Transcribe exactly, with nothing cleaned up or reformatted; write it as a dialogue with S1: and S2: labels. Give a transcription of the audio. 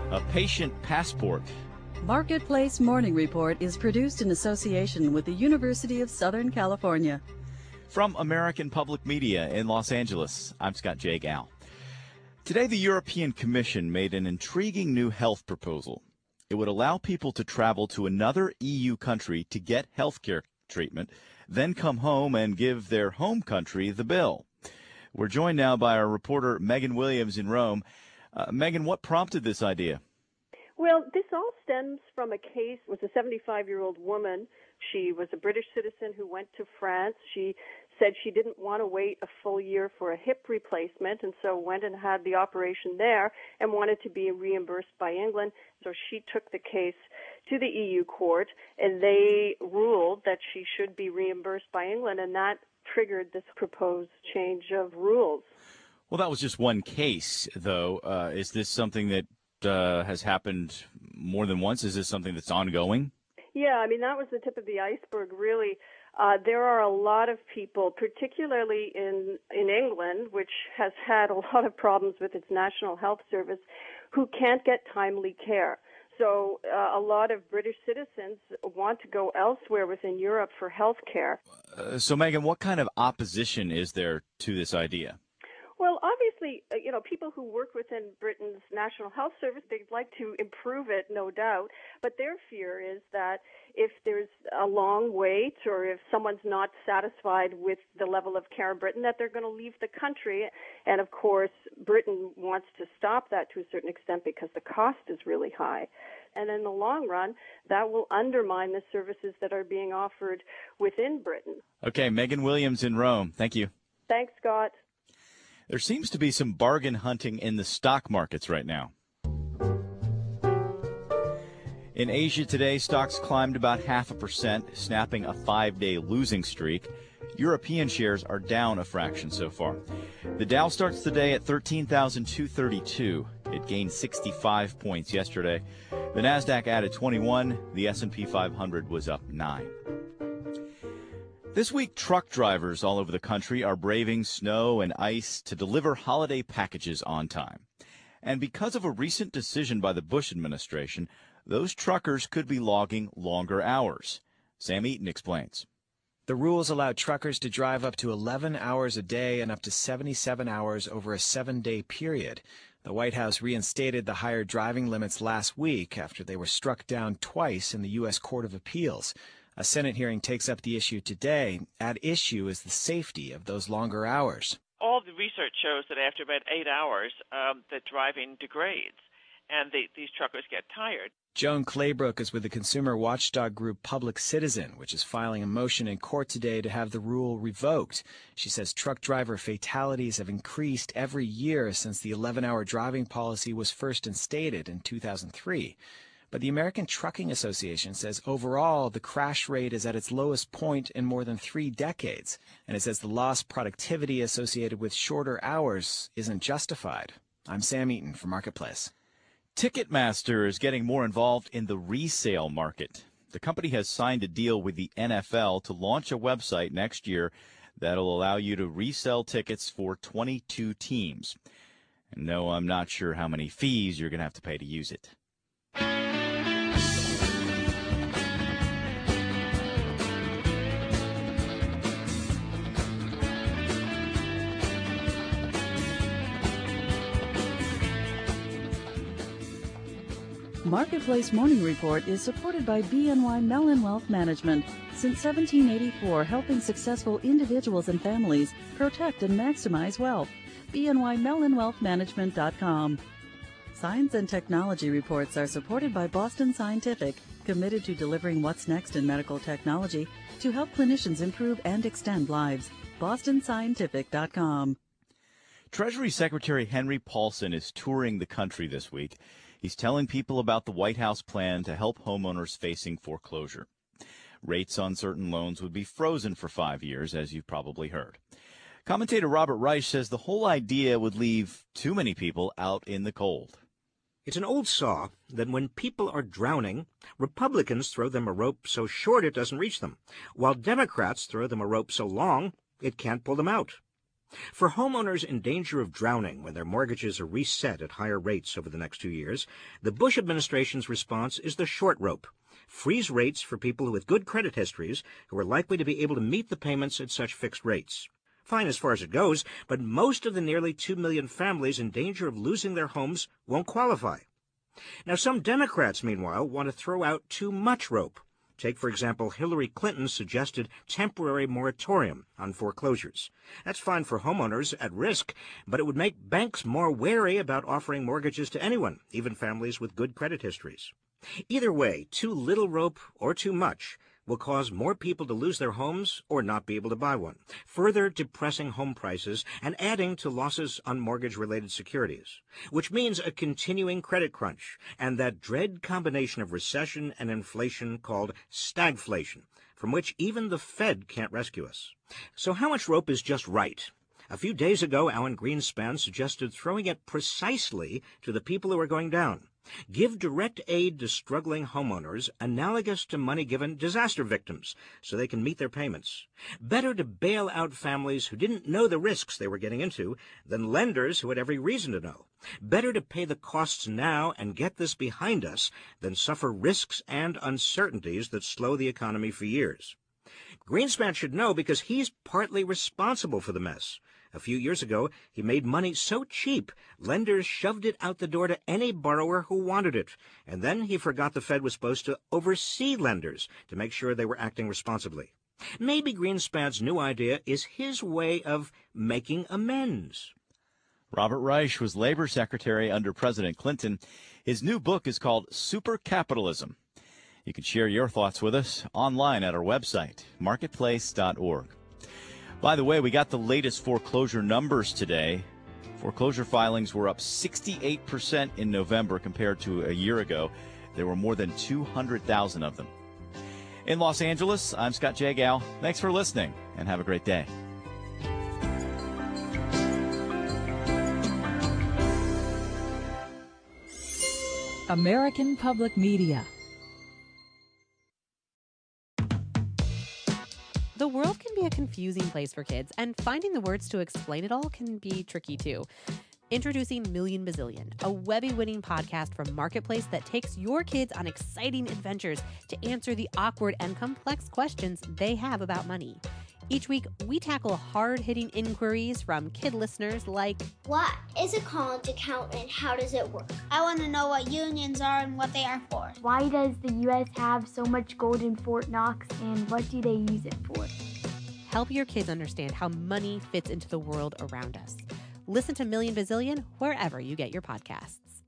S1: A patient passport.
S2: Marketplace Morning Report is produced in association with the University of Southern California.
S1: From American Public Media in Los Angeles, I'm Scott J. Gall. Today, the European Commission made an intriguing new health proposal. It would allow people to travel to another E U country to get health care treatment, then come home and give their home country the bill. We're joined now by our reporter, Megan Williams in Rome. Uh, Megan, what prompted this idea?
S3: Well, this all stems from a case. It was a seventy-five-year-old woman. She was a British citizen who went to France. She said she didn't want to wait a full year for a hip replacement, and so went and had the operation there and wanted to be reimbursed by England. So she took the case to the E U court, and they ruled that she should be reimbursed by England, and that triggered this proposed change of rules.
S1: Well, that was just one case, though. Uh, is this something that uh, has happened more than once? Is this something that's ongoing?
S3: Yeah, I mean, that was the tip of the iceberg, really. Uh, there are a lot of people, particularly in, in England, which has had a lot of problems with its National Health Service, who can't get timely care. So uh, a lot of British citizens want to go elsewhere within Europe for health care.
S1: Uh, so, Megan, what kind of opposition is there to this idea?
S3: Well, obviously, uh, you know, people who work within Britain's National Health Service, they'd like to improve it, no doubt. But their fear is that if there's a long wait or if someone's not satisfied with the level of care in Britain, that they're going to leave the country. And, of course, Britain wants to stop that to a certain extent because the cost is really high. And in the long run, that will undermine the services that are being offered within Britain.
S1: Okay, Megan Williams in Rome. Thank you.
S3: Thanks, Scott.
S1: There seems to be some bargain hunting in the stock markets right now. In Asia today, stocks climbed about half a percent, snapping a five-day losing streak. European shares are down a fraction so far. The Dow starts the day at thirteen thousand two hundred thirty-two. It gained sixty-five points yesterday. The Nasdaq added twenty-one. The S and P five hundred was up nine. This week, truck drivers all over the country are braving snow and ice to deliver holiday packages on time. And because of a recent decision by the Bush administration, those truckers could be logging longer hours. Sam Eaton explains.
S4: The rules allow truckers to drive up to eleven hours a day and up to seventy-seven hours over a seven-day period. The White House reinstated the higher driving limits last week after they were struck down twice in the U S Court of Appeals. A Senate hearing takes up the issue today. At issue is the safety of those longer hours.
S5: All the research shows that after about eight hours, um, the driving degrades, and they, these truckers get tired.
S4: Joan Claybrook is with the consumer watchdog group Public Citizen, which is filing a motion in court today to have the rule revoked. She says truck driver fatalities have increased every year since the eleven-hour driving policy was first instated in two thousand three. But the American Trucking Association says overall the crash rate is at its lowest point in more than three decades, and it says the lost productivity associated with shorter hours isn't justified. I'm Sam Eaton for Marketplace.
S1: Ticketmaster is getting more involved in the resale market. The company has signed a deal with the N F L to launch a website next year that'll allow you to resell tickets for twenty-two teams. And no, I'm not sure how many fees you're going to have to pay to use it.
S2: Marketplace Morning Report is supported by B N Y Mellon Wealth Management. Since seventeen eighty-four, helping successful individuals and families protect and maximize wealth. B N Y Mellon Wealth Management dot com. Science and technology reports are supported by Boston Scientific, committed to delivering what's next in medical technology to help clinicians improve and extend lives. Boston Scientific dot com.
S1: Treasury Secretary Henry Paulson is touring the country this week. He's telling people about the White House plan to help homeowners facing foreclosure. Rates on certain loans would be frozen for five years, as you've probably heard. Commentator Robert Reich says the whole idea would leave too many people out in the cold.
S6: It's an old saw that when people are drowning, Republicans throw them a rope so short it doesn't reach them, while Democrats throw them a rope so long it can't pull them out. For homeowners in danger of drowning when their mortgages are reset at higher rates over the next two years, the Bush administration's response is the short rope. Freeze rates for people with good credit histories who are likely to be able to meet the payments at such fixed rates. Fine as far as it goes, but most of the nearly two million families in danger of losing their homes won't qualify. Now, some Democrats, meanwhile, want to throw out too much rope. Take, for example, Hillary Clinton's suggested temporary moratorium on foreclosures. That's fine for homeowners at risk, but it would make banks more wary about offering mortgages to anyone, even families with good credit histories. Either way, too little rope or too much will cause more people to lose their homes or not be able to buy one, further depressing home prices and adding to losses on mortgage-related securities, which means a continuing credit crunch and that dread combination of recession and inflation called stagflation, from which even the Fed can't rescue us. So how much rope is just right? A few days ago, Alan Greenspan suggested throwing it precisely to the people who are going down. Give direct aid to struggling homeowners analogous to money given disaster victims so they can meet their payments. Better to bail out families who didn't know the risks they were getting into than lenders who had every reason to know. Better to pay the costs now and get this behind us than suffer risks and uncertainties that slow the economy for years. Greenspan should know because he's partly responsible for the mess. A few years ago, he made money so cheap, lenders shoved it out the door to any borrower who wanted it. And then he forgot the Fed was supposed to oversee lenders to make sure they were acting responsibly. Maybe Greenspan's new idea is his way of making amends.
S1: Robert Reich was labor secretary under President Clinton. His new book is called Super Capitalism. You can share your thoughts with us online at our website, marketplace dot org. By the way, we got the latest foreclosure numbers today. Foreclosure filings were up sixty-eight percent in November compared to a year ago. There were more than two hundred thousand of them. In Los Angeles, I'm Scott Jagow. Thanks for listening, and have a great day.
S7: American Public Media.
S8: The world can be a confusing place for kids, and finding the words to explain it all can be tricky too. Introducing Million Bazillion, a Webby-winning podcast from Marketplace that takes your kids on exciting adventures to answer the awkward and complex questions they have about money. Each week, we tackle hard-hitting inquiries from kid listeners like,
S9: what is a college account and how does it work? I want to know what unions are and what they are for.
S10: Why does the U S have so much gold in Fort Knox and what do they use it for?
S8: Help your kids understand how money fits into the world around us. Listen to Million Bazillion wherever you get your podcasts.